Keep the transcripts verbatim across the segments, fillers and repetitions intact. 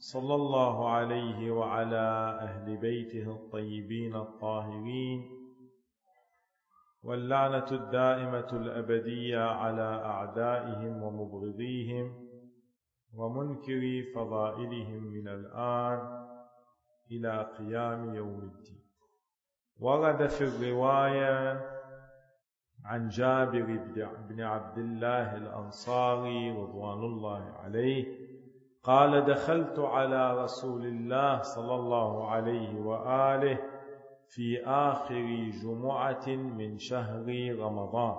صلى الله عليه وعلى أهل بيته الطيبين الطاهرين، واللعنة الدائمة الأبدية على أعدائهم ومبغضيهم ومنكري فضائلهم من الآن إلى قيام يوم الدين. ورد في الرواية عن جابر بن عبد الله الأنصاري رضوان الله عليه قال: دخلت على رسول الله صلى الله عليه وآله في آخر جمعة من شهر رمضان،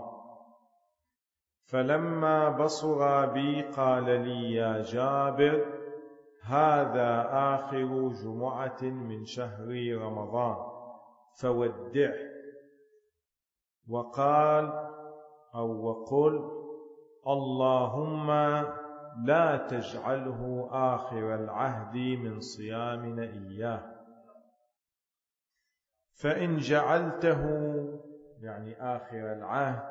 فلما بصر بي قال لي: يا جابر، هذا آخر جمعة من شهر رمضان فودعه. وقال أو وقل: اللهم لا تجعله آخر العهد من صيامنا إياه، فإن جعلته يعني آخر العهد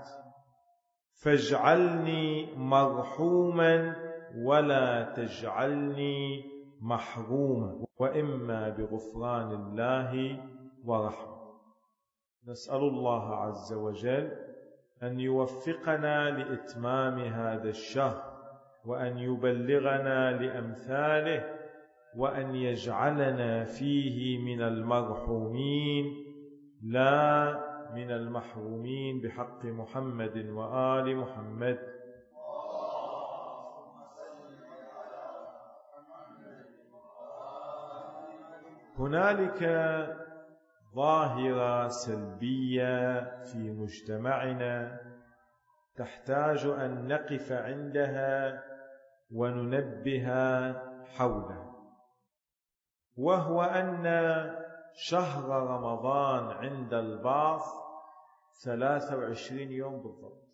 فاجعلني مرحوما ولا تجعلني محروما، وإما بغفران الله ورحمة. نسأل الله عز وجل أن يوفقنا لإتمام هذا الشهر، وأن يبلغنا لأمثاله، وأن يجعلنا فيه من المرحومين لا من المحرومين بحق محمد وآل محمد. هنالك ظاهرة سلبية في مجتمعنا تحتاج أن نقف عندها وننبه حولها، وهو أن شهر رمضان عند البعض ثلاثة وعشرين يوم بالضبط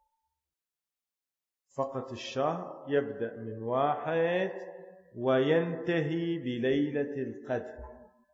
فقط. الشهر يبدأ من واحد وينتهي بليلة القدر،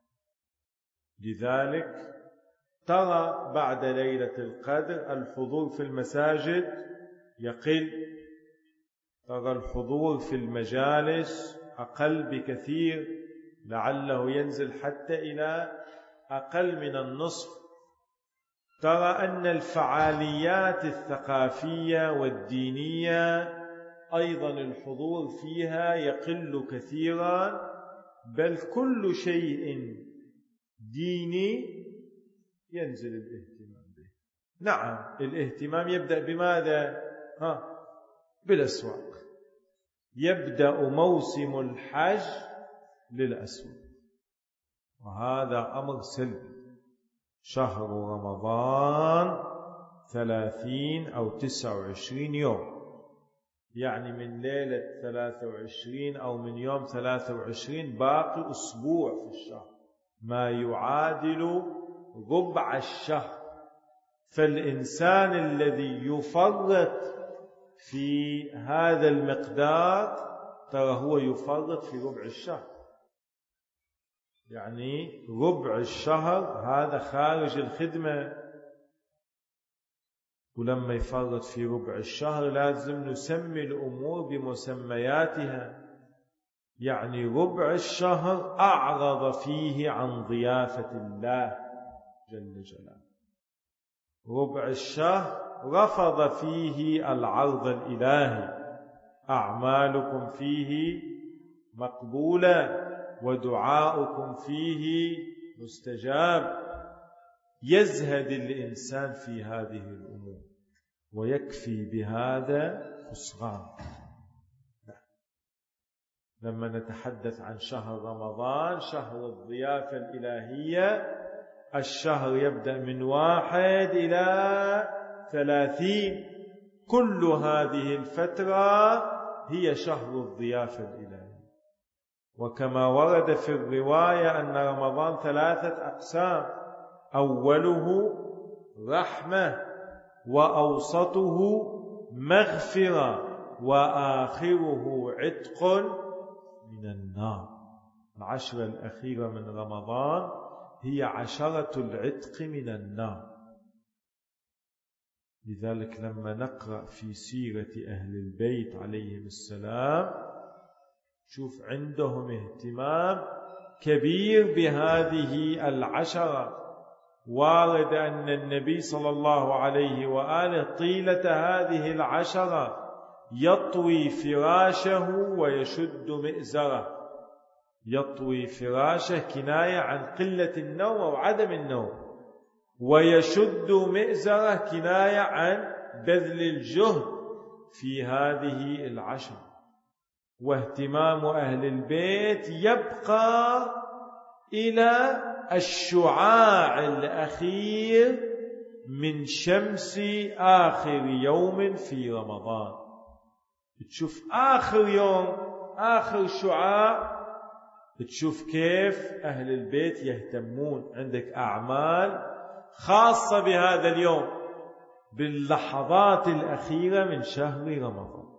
لذلك ترى بعد ليلة القدر الحضور في المساجد يقل، ترى الحضور في المجالس أقل بكثير، لعله ينزل حتى إلى أقل من النصف. ترى أن الفعاليات الثقافية والدينية أيضا الحضور فيها يقل كثيرا، بل كل شيء ديني ينزل الاهتمام به. نعم، الاهتمام يبدأ بماذا؟ ها بالأسواق، يبدأ موسم الحج للأسواق، وهذا أمر سلبي. شهر رمضان ثلاثين أو تسعة وعشرين يوم، يعني من ليلة ثلاثة وعشرين أو من يوم ثلاثة وعشرين باقي أسبوع في الشهر، ما يعادل ربع الشهر. فالإنسان الذي يفرط في هذا المقدار ترى هو يفرط في ربع الشهر، يعني ربع الشهر هذا خارج الخدمة. ولما يفرط في ربع الشهر لازم نسمي الأمور بمسمياتها، يعني ربع الشهر أعرض فيه عن ضيافة الله جل جلاله، ربع الشهر رفض فيه العرض الإلهي، أعمالكم فيه مقبولة ودعاؤكم فيه مستجاب. يزهد الإنسان في هذه الأمور ويكفي بهذا خسران. لما نتحدث عن شهر رمضان، شهر الضيافة الإلهية، الشهر يبدأ من واحد إلى ثلاثين، كل هذه الفترة هي شهر الضيافة الإلهية. وكما ورد في الرواية أن رمضان ثلاثة أقسام: أوله رحمة، وأوسطه مغفرة، وآخره عتق من النار. العشرة الأخيرة من رمضان هي عشرة العتق من النار. لذلك لما نقرأ في سيرة أهل البيت عليهم السلام شوف عندهم اهتمام كبير بهذه العشرة. وارد أن النبي صلى الله عليه وآله طيلة هذه العشرة يطوي فراشه ويشد مئزره. يطوي فراشه كناية عن قلة النوم أو عدم النوم، ويشد مئزره كناية عن بذل الجهد في هذه العشر. واهتمام أهل البيت يبقى إلى الشعاع الأخير من شمس آخر يوم في رمضان. تشوف آخر يوم، آخر شعاع، تشوف كيف أهل البيت يهتمون. عندك أعمال خاصة بهذا اليوم، باللحظات الأخيرة من شهر رمضان.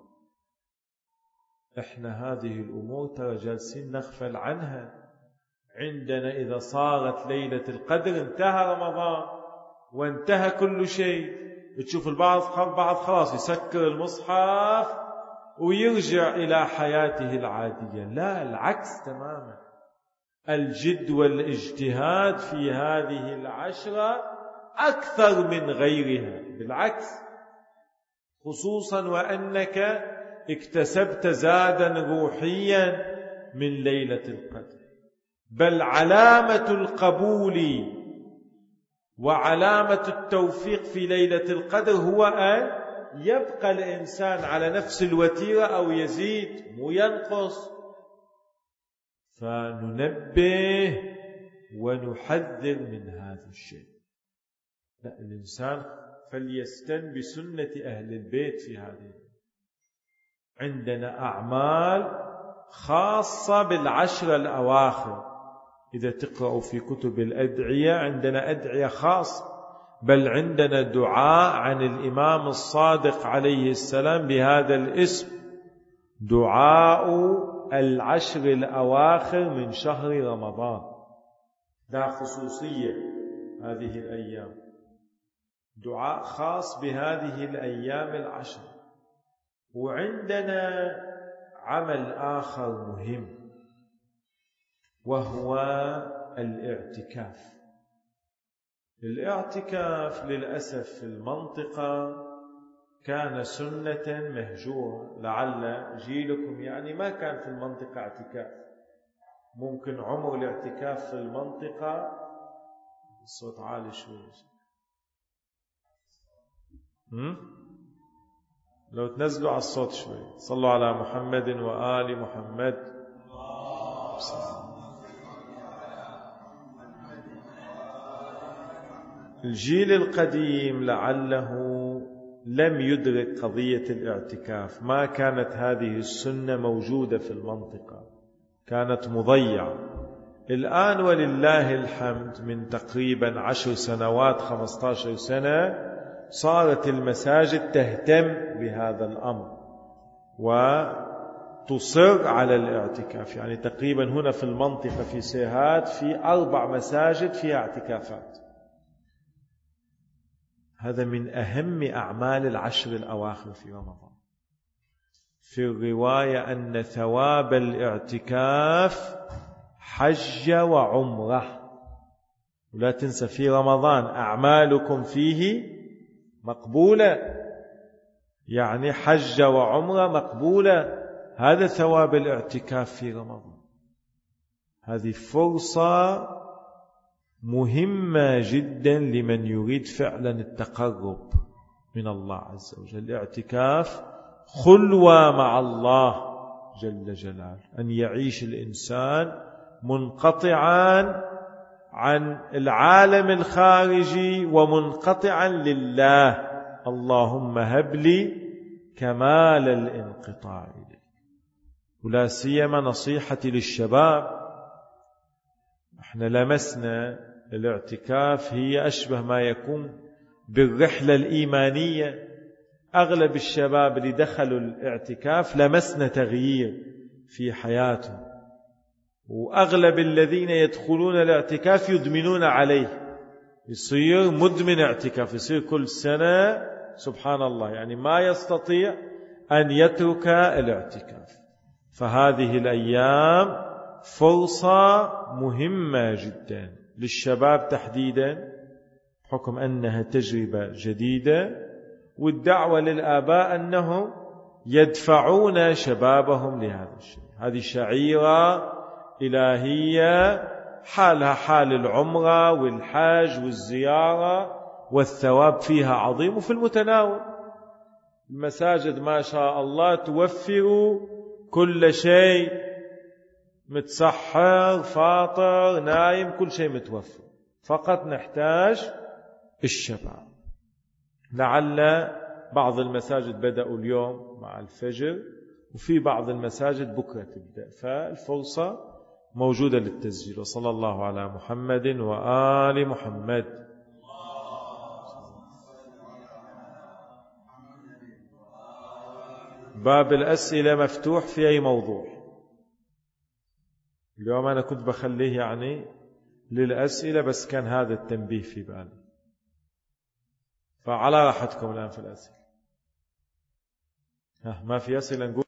إحنا هذه الأمور ترى جالسين نغفل عنها. عندنا إذا صارت ليلة القدر انتهى رمضان وانتهى كل شيء. تشوف البعض بعض خلاص يسكر المصحف ويرجع إلى حياته العادية. لا، العكس تماما. الجد والاجتهاد في هذه العشرة أكثر من غيرها، بالعكس، خصوصا وأنك اكتسبت زادا روحيا من ليلة القدر. بل علامة القبول وعلامة التوفيق في ليلة القدر هو أن يبقى الإنسان على نفس الوتيرة أو يزيد مو ينقص. فننبه ونحذر من هذا الشيء. لا، الإنسان فليستن بسنة أهل البيت في هذه. عندنا أعمال خاصة بالعشر الأواخر. إذا تقرأوا في كتب الأدعية عندنا أدعية خاصة، بل عندنا دعاء عن الإمام الصادق عليه السلام بهذا الاسم، دعاء العشر الأواخر من شهر رمضان. ده خصوصية هذه الأيام، دعاء خاص بهذه الأيام العشر. وعندنا عمل آخر مهم وهو الاعتكاف. الاعتكاف للأسف في المنطقة كان سنة مهجورة. لعل جيلكم يعني ما كان في المنطقة اعتكاف. ممكن عمر الاعتكاف في المنطقة، الصوت عالي شوي، لو تنزلوا على الصوت شوي. صلوا على محمد وآل محمد. الجيل القديم لعله لم يدرك قضية الاعتكاف، ما كانت هذه السنة موجودة في المنطقة، كانت مضيعة. الآن ولله الحمد من تقريبا عشر سنوات خمسة عشر سنة صارت المساجد تهتم بهذا الأمر وتصر على الاعتكاف. يعني تقريبا هنا في المنطقة في سيهات في أربع مساجد فيها اعتكافات. هذا من أهم أعمال العشر الأواخر في رمضان. في الرواية أن ثواب الاعتكاف حج وعمرة. ولا تنسى في رمضان أعمالكم فيه مقبولة، يعني حج وعمرة مقبولة. هذا ثواب الاعتكاف في رمضان. هذه فرصة مهمة جدا لمن يريد فعلا التقرب من الله عز وجل. الاعتكاف خلوة مع الله جل جلاله، أن يعيش الإنسان منقطعا عن العالم الخارجي ومنقطعا لله. اللهم هب لي كمال الانقطاع إليك. ولا سيما نصيحتي للشباب، احنا لمسنا الاعتكاف هي أشبه ما يكون بالرحلة الإيمانية. أغلب الشباب اللي دخلوا الاعتكاف لمسنا تغيير في حياتهم، وأغلب الذين يدخلون الاعتكاف يدمنون عليه، يصير مدمن اعتكاف، يصير كل سنة سبحان الله يعني ما يستطيع أن يترك الاعتكاف. فهذه الأيام فرصة مهمة جدا للشباب تحديدا، بحكم أنها تجربة جديدة، والدعوة للآباء أنهم يدفعون شبابهم لهذا الشيء. هذه شعيرة إلهية حالها حال العمرة والحاج والزيارة، والثواب فيها عظيم وفي المتناول. المساجد ما شاء الله توفر كل شيء، متسحر فاطر نايم كل شيء متوفر، فقط نحتاج الشباب. لعل بعض المساجد بدأوا اليوم مع الفجر، وفي بعض المساجد بكرة تبدأ، فالفرصة موجودة للتسجيل. وصلى الله على محمد وآل محمد. باب الأسئلة مفتوح في أي موضوع. اليوم أنا كنت بخليه يعني للأسئلة، بس كان هذا التنبيه في بالي، فعلى راحتكم الآن في الأسئلة. ها ما في أسئلة نقول